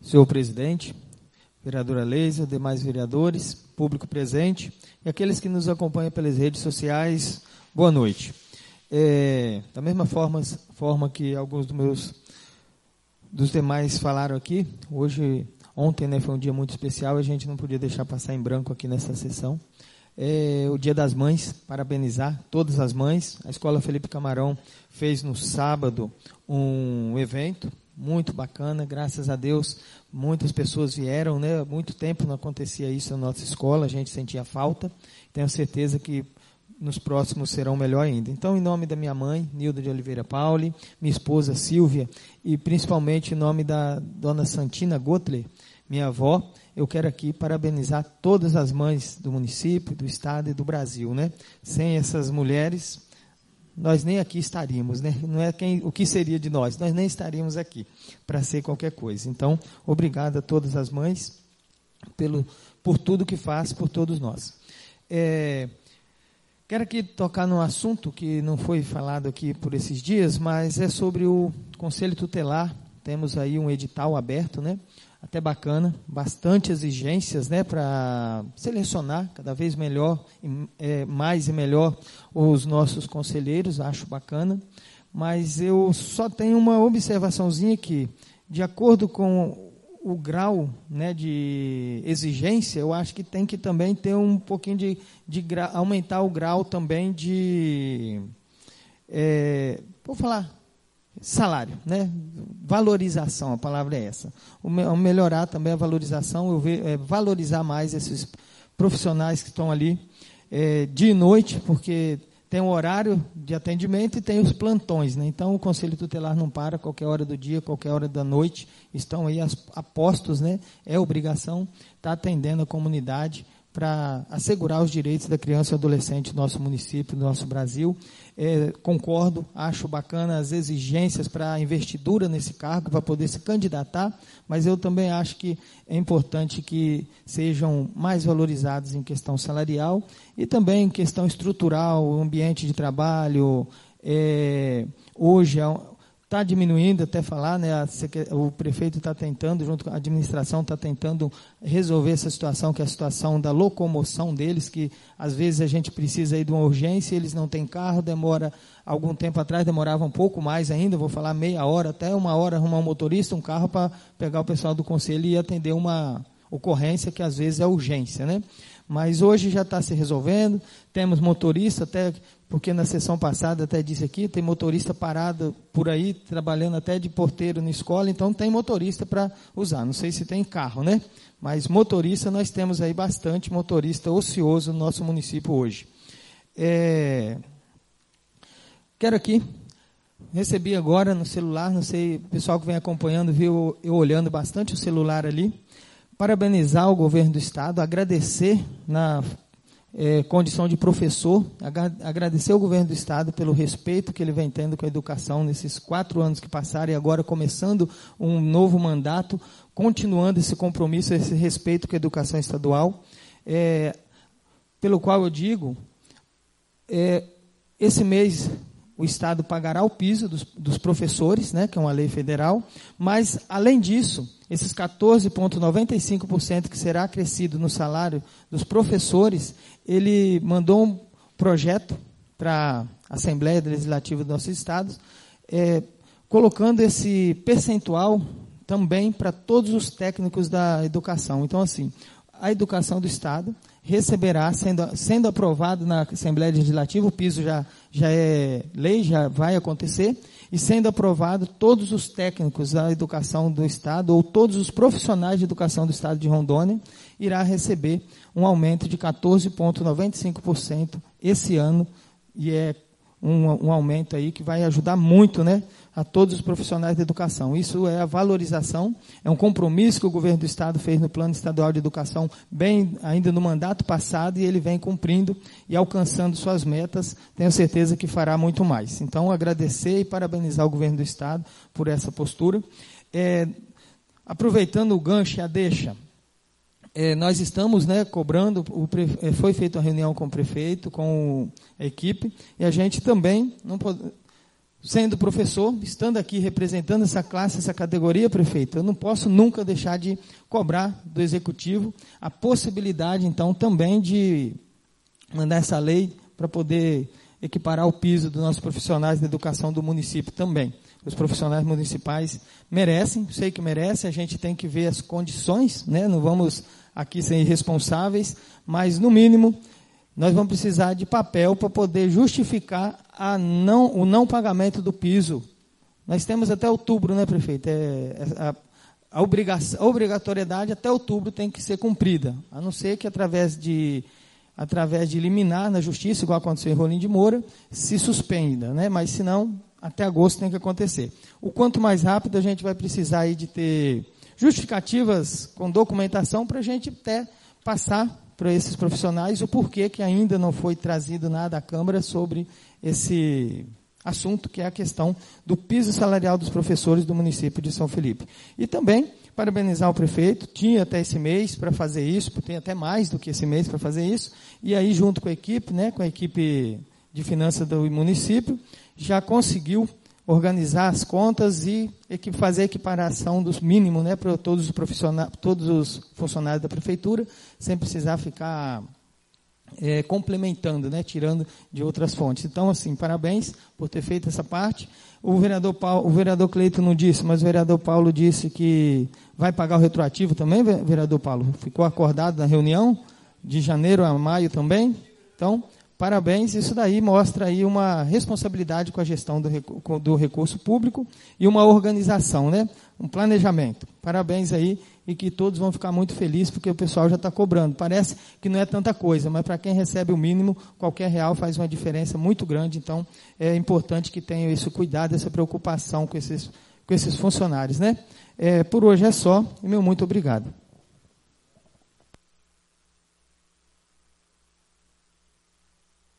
senhor presidente, vereadora Leisa, demais vereadores, público presente e aqueles que nos acompanham pelas redes sociais, boa noite. Da mesma forma que alguns dos demais falaram aqui, ontem, né, foi um dia muito especial, a gente não podia deixar passar em branco aqui nessa sessão. O Dia das Mães, parabenizar todas as mães. A Escola Felipe Camarão fez no sábado um evento muito bacana, graças a Deus, muitas pessoas vieram, né? Há muito tempo não acontecia isso na nossa escola, a gente sentia falta, tenho certeza que nos próximos serão melhor ainda. Então, em nome da minha mãe, Nilda de Oliveira Pauli, minha esposa Silvia, e principalmente em nome da dona Santina Gotler, minha avó, eu quero aqui parabenizar todas as mães do município, do estado e do Brasil, né? Sem essas mulheres, nós nem aqui estaríamos, né? Não é o que seria de nós nem estaríamos aqui para ser qualquer coisa. Então, obrigado a todas as mães por tudo que faz por todos nós. Quero aqui tocar num assunto que não foi falado aqui por esses dias, mas é sobre o Conselho Tutelar. Temos aí um edital aberto, né? Até bacana, bastante exigências, né, para selecionar cada vez melhor, mais e melhor os nossos conselheiros, acho bacana, mas eu só tenho uma observaçãozinha aqui, de acordo com o grau, né, de exigência, eu acho que tem que também ter um pouquinho aumentar o grau também vou falar, salário, né? Valorização, a palavra é essa. Melhorar também a valorização, valorizar mais esses profissionais que estão ali dia e noite, porque tem o horário de atendimento e tem os plantões, né? Então, o Conselho Tutelar não para, qualquer hora do dia, qualquer hora da noite, estão aí apostos, né? É obrigação estar atendendo a comunidade para assegurar os direitos da criança e adolescente do nosso município, do nosso Brasil. Concordo, acho bacana as exigências para a investidura nesse cargo, para poder se candidatar, mas eu também acho que é importante que sejam mais valorizados em questão salarial e também em questão estrutural, o ambiente de trabalho. Hoje está diminuindo, até falar, né, o prefeito está tentando, junto com a administração, está tentando resolver essa situação, que é a situação da locomoção deles, que às vezes a gente precisa aí de uma urgência, eles não têm carro, demora, algum tempo atrás demorava um pouco mais ainda, vou falar meia hora, até uma hora, arrumar um motorista, um carro para pegar o pessoal do conselho e atender uma ocorrência, que às vezes é urgência, né? Mas hoje já está se resolvendo, temos motorista, até porque na sessão passada até disse aqui, tem motorista parado por aí, trabalhando até de porteiro na escola, então tem motorista para usar, não sei se tem carro, né? Mas motorista, nós temos aí bastante motorista ocioso no nosso município hoje. Quero aqui, recebi agora no celular, não sei, o pessoal que vem acompanhando viu eu olhando bastante o celular ali, parabenizar o governo do estado, agradecer na condição de professor, agradecer ao governo do estado pelo respeito que ele vem tendo com a educação nesses 4 anos que passaram e agora começando um novo mandato, continuando esse compromisso, esse respeito com a educação estadual, pelo qual eu digo, esse mês o Estado pagará o piso dos professores, né, que é uma lei federal, mas, além disso, esses 14,95% que será acrescido no salário dos professores, ele mandou um projeto para a Assembleia Legislativa do nosso Estado, colocando esse percentual também para todos os técnicos da educação. Então, assim, a educação do Estado receberá, sendo aprovado na Assembleia Legislativa, o piso já é lei, já vai acontecer, e sendo aprovado, todos os técnicos da educação do Estado, ou todos os profissionais de educação do Estado de Rondônia, irá receber um aumento de 14,95% esse ano, e é um aumento aí que vai ajudar muito, né, a todos os profissionais da educação. Isso é a valorização, é um compromisso que o governo do Estado fez no Plano Estadual de Educação, bem ainda no mandato passado, e ele vem cumprindo e alcançando suas metas, tenho certeza que fará muito mais. Então, agradecer e parabenizar o governo do Estado por essa postura. Aproveitando o gancho e a deixa, nós estamos, né, cobrando, foi feita uma reunião com o prefeito, com a equipe, e a gente também não pode. sendo professor, estando aqui representando essa classe, essa categoria, prefeito, eu não posso nunca deixar de cobrar do Executivo a possibilidade, então, também de mandar essa lei para poder equiparar o piso dos nossos profissionais da educação do município também. Os profissionais municipais merecem, sei que merecem, a gente tem que ver as condições, né? Não vamos aqui ser irresponsáveis, mas, no mínimo, nós vamos precisar de papel para poder justificar o não pagamento do piso. Nós temos até outubro, né, prefeito? A obrigatoriedade até outubro tem que ser cumprida, a não ser que através de liminar na justiça, igual aconteceu em Rolim de Moura, se suspenda, né? Mas, se não, até agosto tem que acontecer. O quanto mais rápido a gente vai precisar aí de ter justificativas com documentação para a gente até passar para esses profissionais o porquê que ainda não foi trazido nada à Câmara sobre esse assunto, que é a questão do piso salarial dos professores do município de São Felipe. E também parabenizar o prefeito, tinha até esse mês para fazer isso, tem até mais do que esse mês para fazer isso, e aí junto com a equipe, né, com a equipe de finanças do município, já conseguiu organizar as contas e fazer a equiparação dos mínimos, né, para todos os funcionários da prefeitura, sem precisar ficar complementando, né, tirando de outras fontes. Então, assim, parabéns por ter feito essa parte. O vereador Cleito não disse, mas o vereador Paulo disse que vai pagar o retroativo também, vereador Paulo? Ficou acordado na reunião de janeiro a maio também? Então, parabéns, isso daí mostra aí uma responsabilidade com a gestão do recurso público e uma organização, né? Um planejamento. Parabéns aí, e que todos vão ficar muito felizes, porque o pessoal já está cobrando. Parece que não é tanta coisa, mas para quem recebe o mínimo, qualquer real faz uma diferença muito grande, então é importante que tenham esse cuidado, essa preocupação com esses funcionários, né? Por hoje é só, e meu muito obrigado.